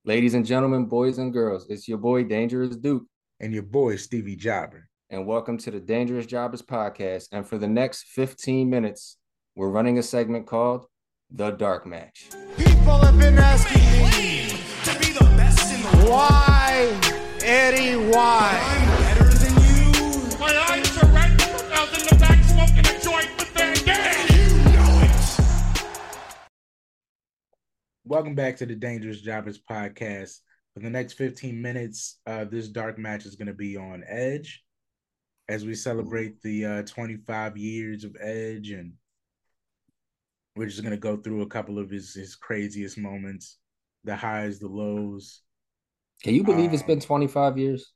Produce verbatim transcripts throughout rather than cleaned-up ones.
Ladies and gentlemen, boys and girls, it's your boy Dangerous Duke, And your boy, Stevie Jobber. and welcome to the Dangerous Jobbers podcast. And for the next fifteen minutes, we're running a segment called The Dark Match. People have been asking me to be the best in the world. Why, Eddie, why? I'm better than you. My eyes are red. I was in the back smoking a joint with Van Dam. You know it. Welcome back to the Dangerous Jobbers podcast. For the next fifteen minutes, uh, this dark match is going to be on Edge as we celebrate the uh, twenty-five years of Edge, and we're just going to go through a couple of his, his craziest moments, the highs, the lows. Can you believe um, it's been twenty-five years?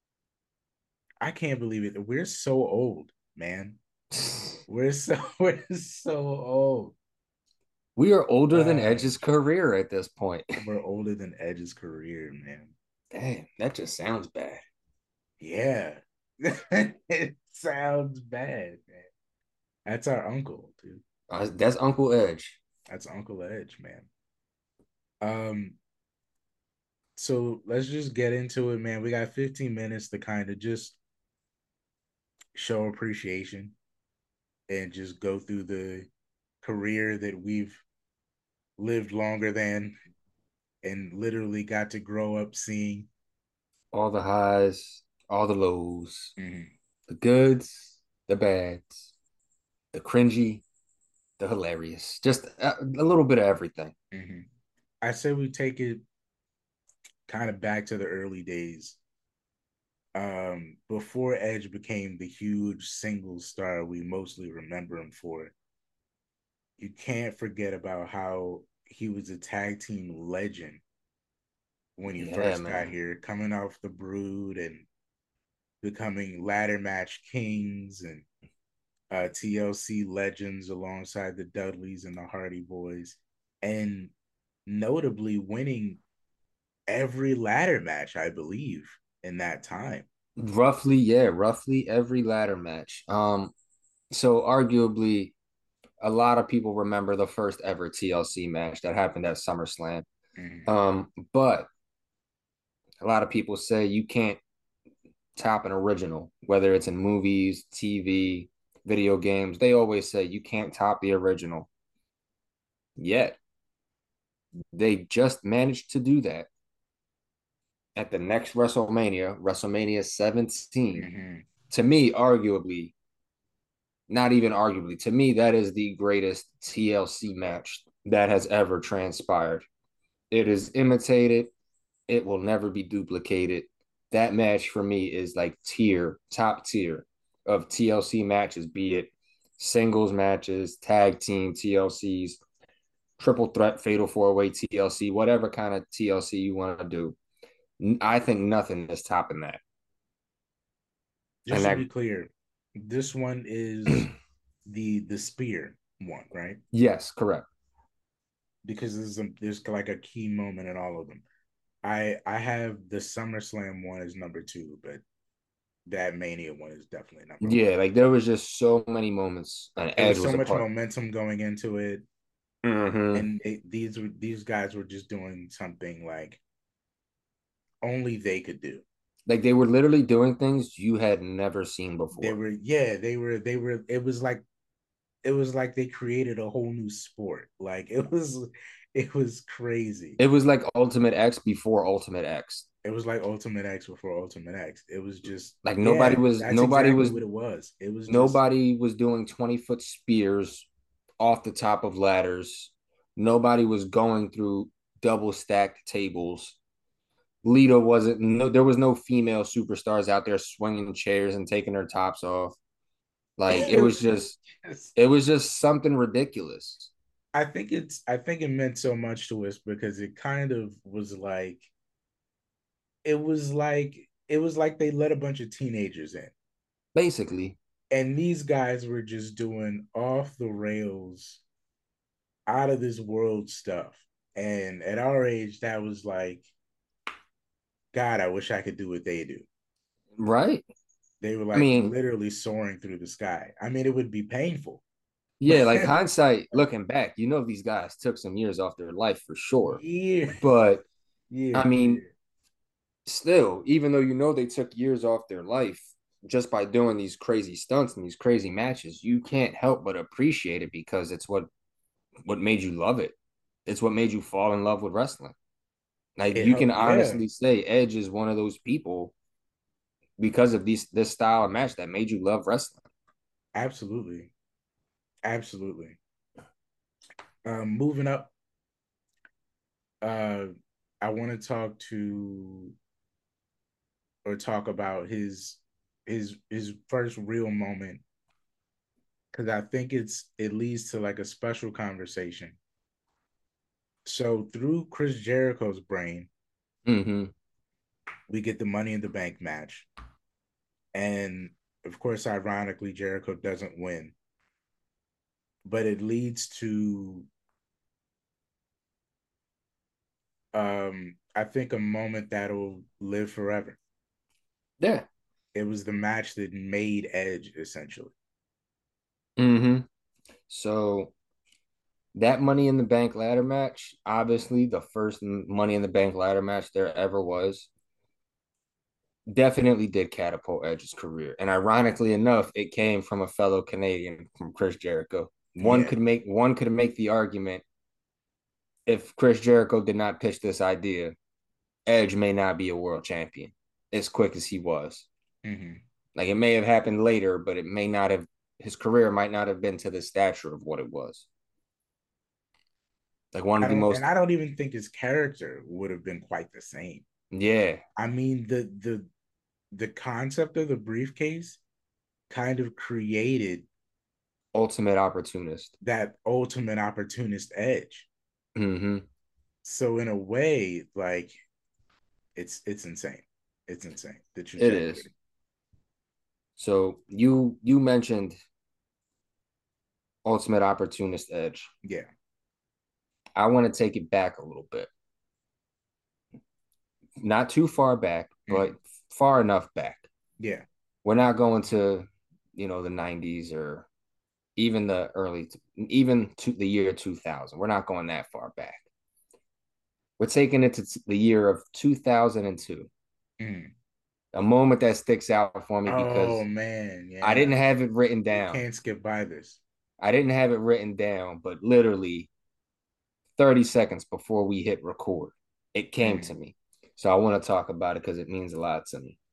I can't believe it. We're so old, man. We're so we're so old. We are older than Uh, Edge's career at this point. We're older than Edge's career, man. Damn, that just sounds bad. Yeah. It sounds bad, man. That's our uncle, dude. Uh, that's Uncle Edge. That's Uncle Edge, man. Um, so let's just get into it, man. We got fifteen minutes to kind of just show appreciation and just go through the career that we've lived longer than and literally got to grow up seeing. All the highs, all the lows, Mhm. the goods, the bads, the cringy, the hilarious. Just a, a little bit of everything. Mm-hmm. I say we take it kind of back to the early days. Um, before Edge became the huge single star we mostly remember him for, you can't forget about how he was a tag team legend when he Yeah, first got man. here, coming off the Brood and becoming ladder match kings and uh, T L C legends alongside the Dudleys and the Hardy Boys, and notably winning every ladder match, I believe, in that time. Roughly, yeah, roughly every ladder match. Um, so arguably, a lot of people remember the first ever T L C match that happened at SummerSlam. Mm-hmm. Um, but a lot of people say you can't top an original, whether it's in movies, T V, video games. They always say you can't top the original. Yet they just managed to do that at the next WrestleMania, WrestleMania seventeen. Mm-hmm. To me, arguably, not even arguably, to me, that is the greatest T L C match that has ever transpired. It is imitated, it will never be duplicated. That match for me is like tier, top tier of T L C matches, be it singles matches, tag team T L Cs, triple threat, fatal four way T L C, whatever kind of T L C you want to do. I think nothing is topping that. And Just to that, be clear, this one is the the spear one, right? yes, correct. Because there's a, there's like a key moment in all of them. I I have the SummerSlam one as number two, but that Mania one is definitely number one. Yeah, like there was just so many moments, and There Edge was so was a much part. momentum going into it, Mm-hmm. and it, these were these guys were just doing something like only they could do. Like they were literally doing things you had never seen They before. were yeah, they were they were. It was like it was like they created a whole new sport. Like it was it was crazy. It was like Ultimate X before Ultimate X. It was like Ultimate X before Ultimate X. It was just Like nobody yeah, was that's nobody exactly was what it was. It was just nobody was doing twenty foot spears off the top of ladders. Nobody was going through double stacked tables. Lita wasn't no there was no female superstars out there swinging chairs and taking their tops off. Like it it was was just just it was just something ridiculous. I think it's I think it meant so much to us because it kind of was like it was like it was like they let a bunch of teenagers in. Basically. And these guys were just doing off the rails, out of this world stuff. And at our age, that was like, God, I wish I could do what they do. Right? They were I like mean, literally soaring through the sky. I mean, it would be painful. yeah, like hindsight, looking back, you know these guys took some years off their life for sure. Yeah. But Yeah, I mean, still, even though you know they took years off their life just by doing these crazy stunts and these crazy matches, you can't help but appreciate it because it's what what made you love it. It's what made you fall in love with wrestling. Like it you can helped. Yeah, honestly say Edge is one of those people because of these this style of match that made you love wrestling. absolutely, absolutely. Um, moving up, uh, I want to talk to or talk about his his his first real moment because I think it's it leads to like a special conversation. So through Chris Jericho's brain, Mm-hmm. we get the Money in the Bank match, and of course, ironically, Jericho doesn't win, but it leads to um I think a moment that'll live forever. Yeah. It was the match that made Edge essentially. Mm-hmm. So that Money in the Bank ladder match, obviously the first Money in the Bank ladder match there ever was, definitely did catapult Edge's career. And ironically enough, it came from a fellow Canadian, from Chris Jericho. One Yeah. could make one could make the argument if Chris Jericho did not pitch this idea, Edge may not be a world champion as quick as he was. Mm-hmm. Like it may have happened later, but it may not have. His career might not have been to the stature of what it was. Like one I of the don't most, and I don't even think his character would have been quite the same. yeah, I mean the the the concept of the briefcase kind of created ultimate opportunist. that ultimate opportunist edge. Mm-hmm. So in a way, like it's it's insane. It's insane. The It is. trajectory. So you you mentioned ultimate opportunist Edge. Yeah. I want to take it back a little bit. Not too far back, but Mm. far enough back. Yeah. We're not going to, you know, the nineties or even the early, even to the year two thousand. We're not going that far back. We're taking it to the year of two thousand two. Mm. A moment that sticks out for me Oh because man, I yeah. didn't have it written You down. can't skip by this. I didn't have it written down, but literally thirty seconds before we hit record, it came Mm. to me. So I want to talk about it because it means a lot to me.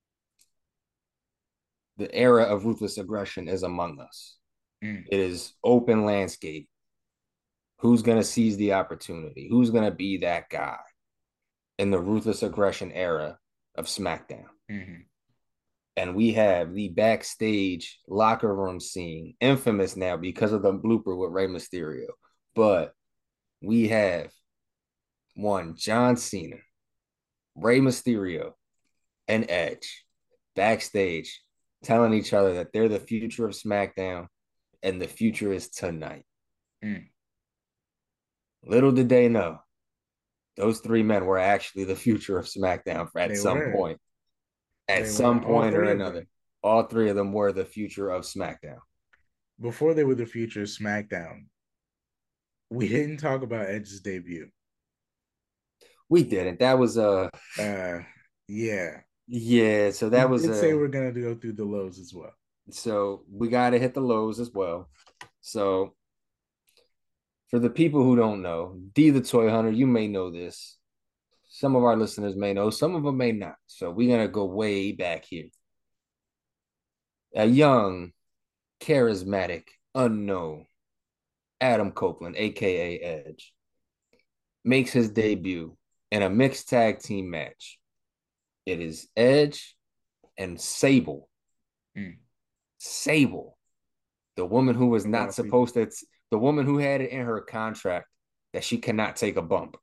The era of ruthless aggression is among us. Mm. It is open landscape. Who's going to seize the opportunity? Who's going to be that guy in the ruthless aggression era of SmackDown? Mm-hmm. And we have the backstage locker room scene, infamous now because of the blooper with Rey Mysterio. But we have one John Cena, Rey Mysterio, and Edge backstage telling each other that they're the future of SmackDown and the future is tonight. Mm. Little did they know, those three men were actually the future of SmackDown at They some were. point. At They were some all point or three of another, them. all three of them were the future of SmackDown. Before they were the future of SmackDown, we didn't talk about Edge's debut. We didn't. That was a Uh yeah. yeah. So We that was did say a we're gonna go through the lows as well. so we got to hit the lows as well. So for the people who don't know, D the Toy Hunter, you may know this. Some of our listeners may know, some of them may not. So we're gonna go way back here. A young, charismatic, unknown Adam Copeland, aka Edge, makes his debut in a mixed tag team match. It is Edge and Sable. Mm. Sable, the woman who was Of not all people. supposed to, the woman who had it in her contract that she cannot take a bump,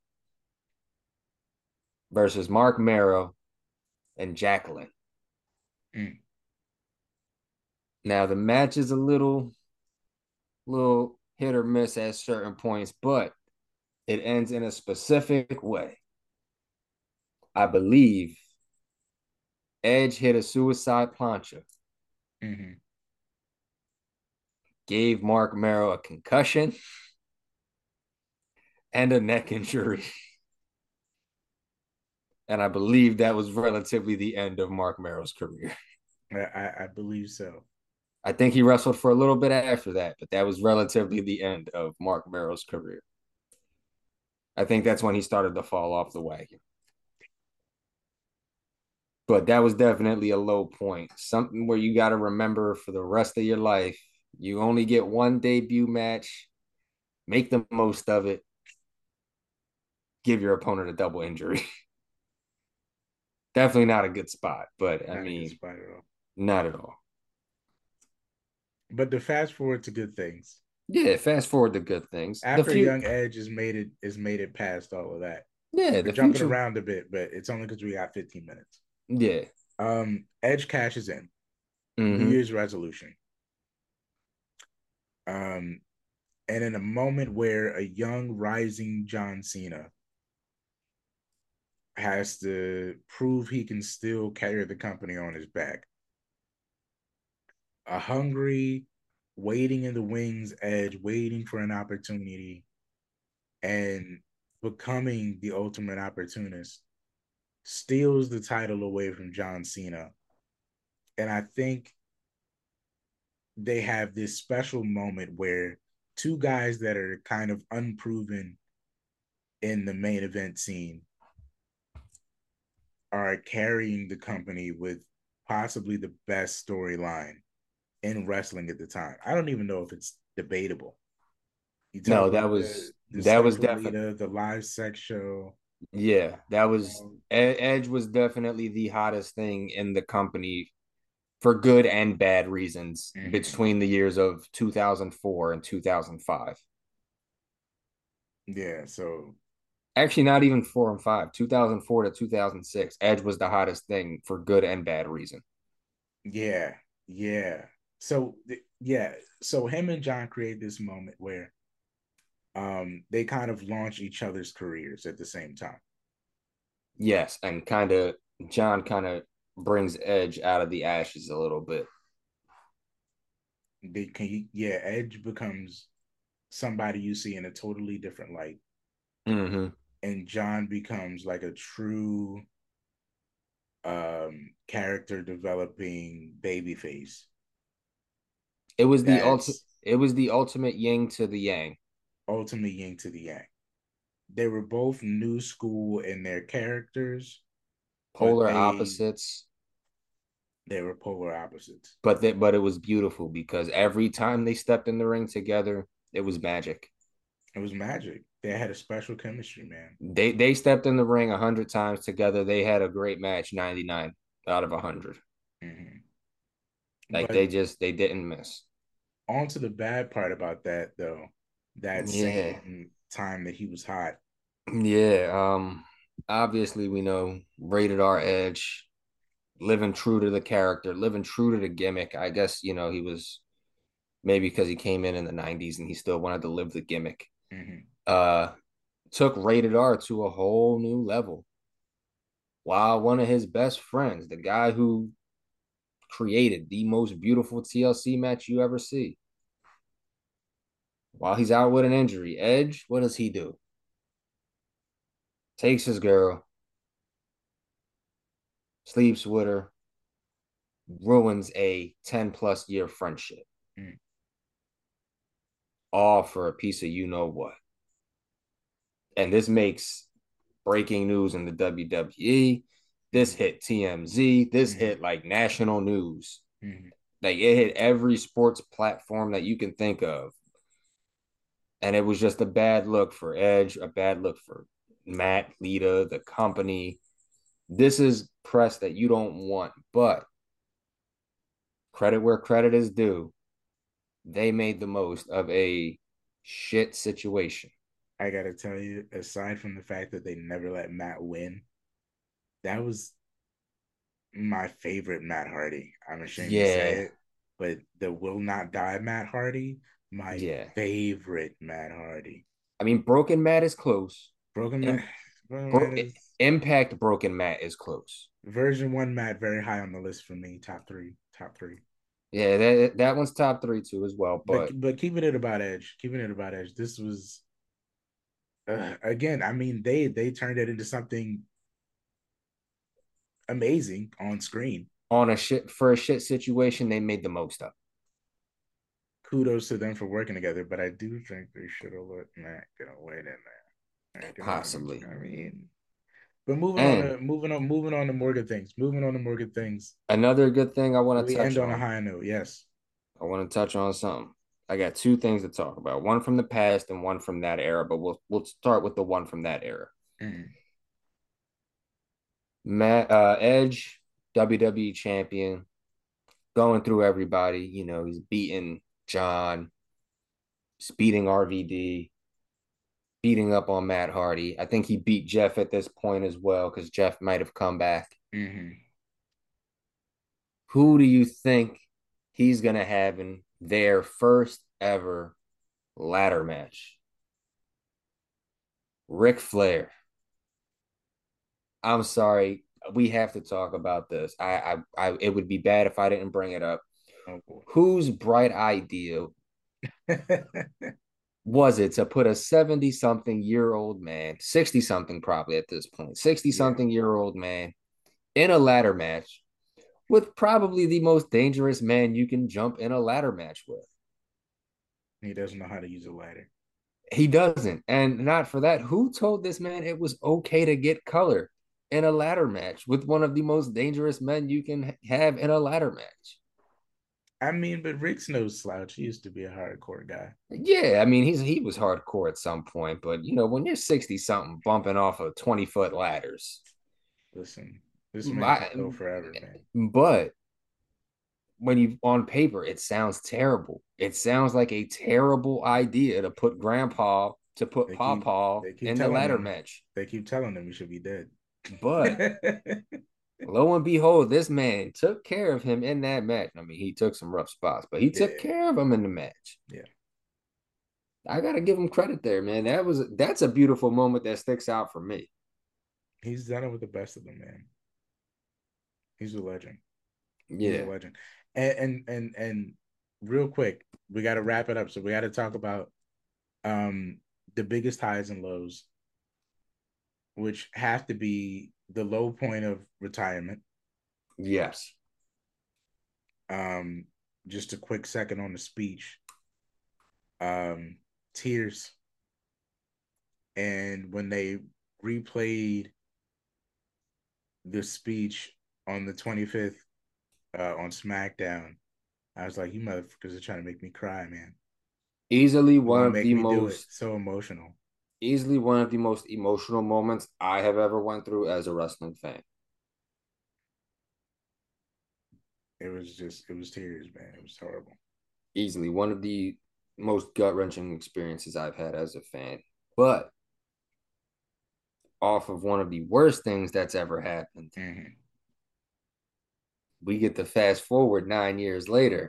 versus Mark Marrow and Jacqueline. Mm. Now the match is a little, little hit or miss at certain points, but it ends in a specific way. I believe Edge hit a suicide plancha, Mm-hmm. gave Mark Marrow a concussion and a neck injury. And I believe that was relatively the end of Mark Merrill's career. I, I believe so. I think he wrestled for a little bit after that, but that was relatively the end of Mark Merrill's career. I think that's when he started to fall off the wagon. But that was definitely a low point. Something where you got to remember for the rest of your life. You only get one debut match. Make the most of it. Give your opponent a double injury. Definitely not a good spot, but I Not a good mean, spot at all. not at all. But to fast forward to good things. Yeah, fast forward to good things. After the Young Edge has made it is made it past all of that. Yeah, We're the jumping future. around a bit, but it's only because we got fifteen minutes. Yeah. Um, Edge cashes in. Mm-hmm. New Year's resolution. Um, and in a moment where a young rising John Cena has to prove he can still carry the company on his back, a hungry, waiting in the wings Edge, waiting for an opportunity, and becoming the ultimate opportunist, steals the title away from John Cena. And I think they have this special moment where two guys that are kind of unproven in the main event scene are carrying the company with possibly the best storyline in wrestling at the time. I don't even know if it's debatable. You talk No, about that the, was the that was Sexual definitely Leader, the live sex show. yeah, that was Um, Edge was definitely the hottest thing in the company for good and bad reasons mhm. between the years of two thousand four and two thousand five. Yeah, so Actually, not even four and five. two thousand four to two thousand six, Edge was the hottest thing for good and bad reason. yeah, yeah. So yeah, so him and John create this moment where um they kind of launch each other's careers at the same time. Yes, and kind of John kind of brings Edge out of the ashes a little bit. They can yeah, Edge becomes somebody you see in a totally different light. Mm-hmm. And John becomes like a true um character developing babyface. It was the ultimate. That's It was the ultimate yin to the yang. ultimate yin to the yang. They were both new school in their characters, but Polar they opposites. they were polar opposites. But they, but it was beautiful because every time they stepped in the ring together, it was magic. It was magic. They had a special chemistry, man. They they stepped in the ring a hundred times together. They had a great match, ninety nine out of a hundred. Mm-hmm. Like But they just they didn't miss. on to the bad part about that, though. That Yeah, same time that he was hot. yeah. Um, obviously we know rated R Edge, living true to the character, living true to the gimmick. I guess you know he was maybe because he came in in the nineties and he still wanted to live the gimmick. Mm-hmm. Uh, took rated R to a whole new level. While one of his best friends, the guy who created the most beautiful T L C match you ever see, while he's out with an injury, Edge, what does he do? Takes his girl, sleeps with her, ruins a ten plus year friendship. Mm-hmm. All for a piece of you know what. And this makes breaking news in the W W E. This hit T M Z. This mm-hmm. hit like national news. Mm-hmm. Like it hit every sports platform that you can think of. And it was just a bad look for Edge, a bad look for Matt, Lita, the company. This is press that you don't want, but credit where credit is due. They made the most of a shit situation. I gotta tell you, aside from the fact that they never let Matt win, that was my favorite Matt Hardy. I'm ashamed to say Yeah. it, but the will not die Matt Hardy, my Yeah. favorite Matt Hardy. I mean, Broken Matt is close. Broken Matt, Broken Bro- Matt is Impact Broken Matt is close. version one Matt very high on the list for me. Top three, top three. Yeah, that that one's top three too as well. But But but keeping it about Edge, keeping it about Edge. This was uh, again. I mean, they they turned it into something amazing on screen. On a shit for a shit situation, they made the most of. Kudos to them for working together, but I do think they should have let Matt get away in there. You know Possibly. I mean, but moving on And to moving on, moving on to more good things. Moving on to more good things. another good thing I want to We end touch on a on. high note. Yes. I want to touch on something. I got two things to talk about. One from the past and one from that era, but we'll we'll start with the one from that era. Mm. Matt uh, Edge, W W E champion, going through everybody. You know, he's beating John, he's beating R V D, beating up on Matt Hardy. I think he beat Jeff at this point as well because Jeff might have come back. Mm-hmm. Who do you think he's going to have in their first ever ladder match? Ric Flair. I'm sorry. We have to talk about this. I, I, I, it would be bad if I didn't bring it up. Oh, Whose bright idea was it to put a seventy something year old man, sixty something probably at this point, sixty something yeah. year old man in a ladder match with probably the most dangerous man you can jump in a ladder match with? He doesn't know how to use a ladder. He doesn't. And not for that. Who told this man it was okay to get color in a ladder match with one of the most dangerous men you can have in a ladder match? I mean, but Rick's no slouch. He used to be a hardcore guy. Yeah, I mean, he's he was hardcore at some point, but you know, when you're sixty something bumping off of twenty foot ladders. Listen, this man can go forever, man. But when you on paper, it sounds terrible. It sounds like a terrible idea to put grandpa to put they Pawpaw keep, keep in the ladder him, match. They keep telling him he should be dead. But lo and behold, this man took care of him in that match. I mean, he took some rough spots, but he took yeah. care of him in the match. Yeah. I gotta give him credit there, man. That was that's a beautiful moment that sticks out for me. He's done it with the best of them, man. He's a legend. Yeah. He's a legend. And and and and real quick, we gotta wrap it up. So we gotta talk about um the biggest highs and lows, which have to be the low point of retirement. Yes. Um, just a quick second on the speech. Um, tears. And when they replayed the speech on the twenty-fifth uh, on SmackDown, I was like, you motherfuckers are trying to make me cry, man. Easily one of the most so emotional. Easily one of the most emotional moments I have ever went through as a wrestling fan. It was just, it was tears, man. It was horrible. Easily one of the most gut-wrenching experiences I've had as a fan. But off of one of the worst things that's ever happened, mm-hmm. we get to fast forward nine years later.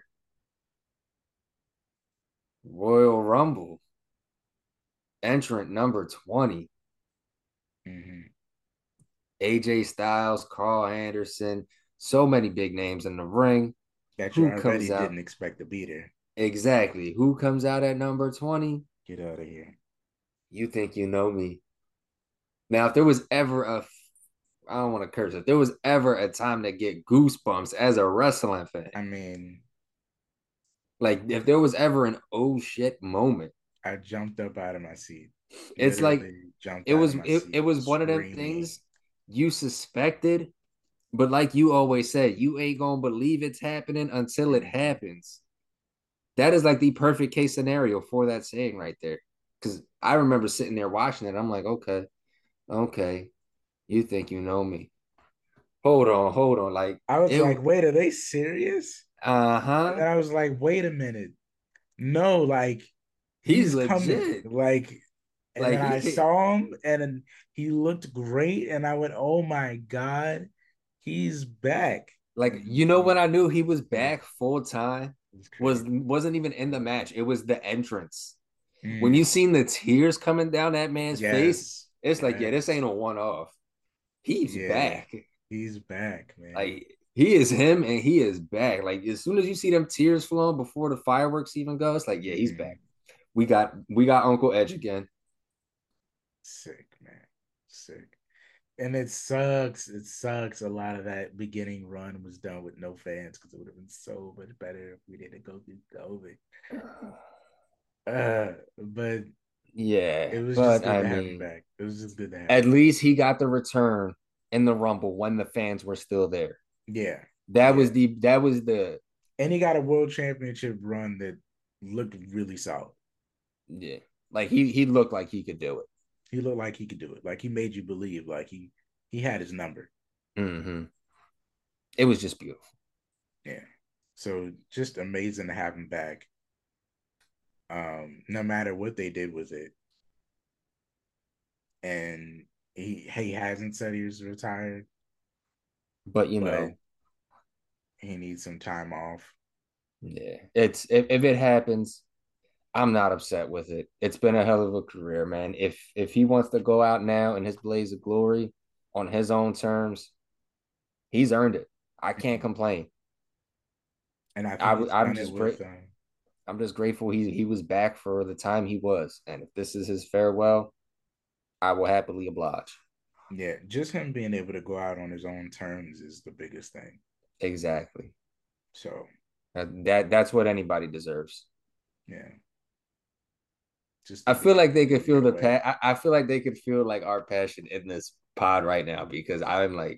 Royal Rumble. Entrant number twenty. Mm-hmm. A J Styles, Carl Anderson, so many big names in the ring. That you already didn't expect to be there. Exactly. Who comes out at number twenty? Get out of here. You think you know me. Now, if there was ever a, I don't want to curse, if there was ever a time to get goosebumps as a wrestling fan. I mean. Like, if there was ever an oh shit moment. I jumped up out of my seat. It's Literally like it was it, it was one screaming. Of them things you suspected, but like you always said, you ain't gonna believe it's happening until it happens. That is like the perfect case scenario for that saying right there. Because I remember sitting there watching it. I'm like, okay, okay, you think you know me? Hold on, hold on. Like I was it, like, wait, are they serious? Uh huh. And I was like, wait a minute, no, like. He's, he's coming, like, and like then I saw him, and he looked great, and I went, "Oh my god, he's back!" Like, you know, when I knew he was back full time was wasn't even in the match; it was the entrance. Mm. When you seen the tears coming down that man's yes. face, it's like, yes. yeah, this ain't a one off. He's yeah. back. He's back, man. Like he is him, and he is back. Like as soon as you see them tears flowing before the fireworks even go, it's like, yeah, he's mm. back. We got we got Uncle Edge again. Sick, man. Sick. And it sucks. It sucks. A lot of that beginning run was done with no fans because it would have been so much better if we didn't go through COVID. Uh, but Yeah, it was just but good I to have him mean, back. It was just good to have at him. least he got the return in the Rumble when the fans were still there. Yeah. That yeah. was the that was the And he got a world championship run that looked really solid. yeah. Like he he looked like he could do it. He looked like he could do it. Like he made you believe. Like he he had his number. Mm-hmm. It was just beautiful. Yeah. So just amazing to have him back. Um, no matter what they did with it. And he he hasn't said he was retired. But you but know, he needs some time off. Yeah. It's if, if it happens, I'm not upset with it. It's been a hell of a career, man. If if he wants to go out now in his blaze of glory on his own terms, he's earned it. I can't complain. And I I, think he's I'm done it just with great. um, I'm just grateful he he was back for the time he was, and if this is his farewell, I will happily oblige. yeah, just him being able to go out on his own terms is the biggest thing. Exactly. So that, that that's what anybody deserves. Yeah. Just I feel like they could feel the pa- I, I feel like they could feel like our passion in this pod right now because I'm like,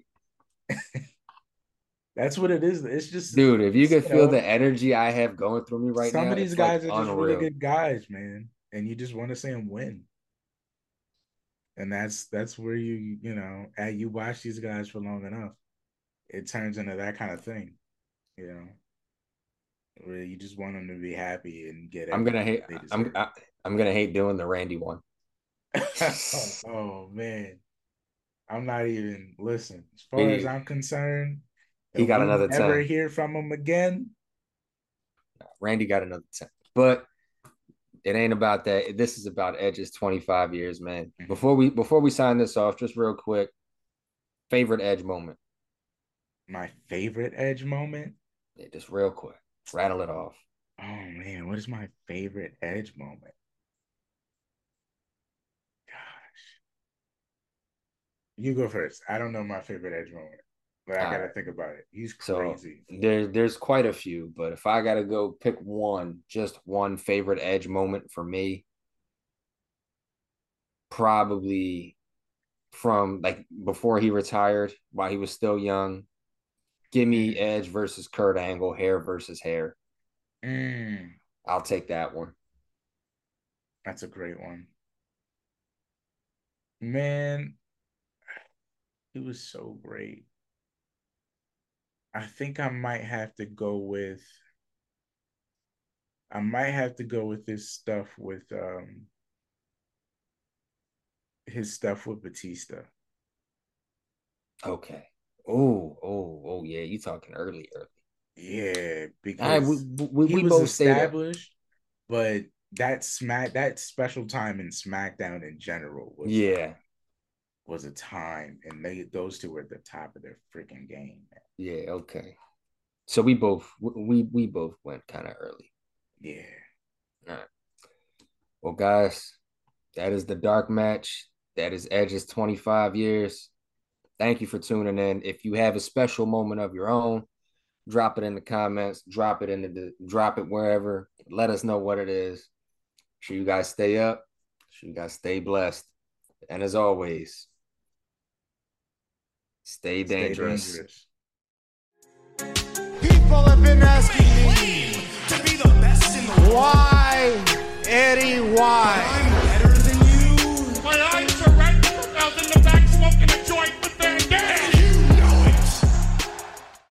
that's what it is. It's just, dude, if you could you feel know, the energy I have going through me right some now, of these it's guys like are just unreal. really good guys, man, and you just want to see them win. And that's that's where you you know, as you watch these guys for long enough, it turns into that kind of thing, you know, where you just want them to be happy and get. I'm gonna hate. They I'm I, I'm gonna hate doing the Randy one. oh, oh man, I'm not even listen. As far he, as I'm concerned, he got we another never ten. hear from him again. Randy got another ten, but it ain't about that. This is about Edge's twenty-five years, man. Mm-hmm. Before we before we sign this off, just real quick, favorite Edge moment. My favorite Edge moment? Yeah, just real quick. Rattle it off. Oh man, what is my favorite Edge moment? Gosh. You go first. I don't know my favorite Edge moment. But I All gotta right. think about it. He's crazy. So there, there's quite a few, but if I gotta go pick one, just one favorite Edge moment for me, probably from like before he retired, while he was still young. Give me Edge versus Kurt Angle, hair versus hair. Mm. I'll take that one. That's a great one. Man, it was so great. I think I might have to go with I might have to go with this stuff with um his stuff with Batista. Okay. Oh, oh, oh yeah, you talking early, early. Yeah, because right, we, we, he we was both established, but that smack that special time in SmackDown in general was yeah was a time, and they those two were at the top of their freaking game. Man. Yeah, okay. So we both we we both went kind of early. Yeah. All right. Well, guys, that is the dark match. That is Edge's twenty-five years. Thank you for tuning in. If you have a special moment of your own, drop it in the comments, drop it in the drop it wherever. Let us know what it is. Sure you guys stay up. Sure you guys stay blessed. And as always, stay dangerous. Stay dangerous. People have been asking me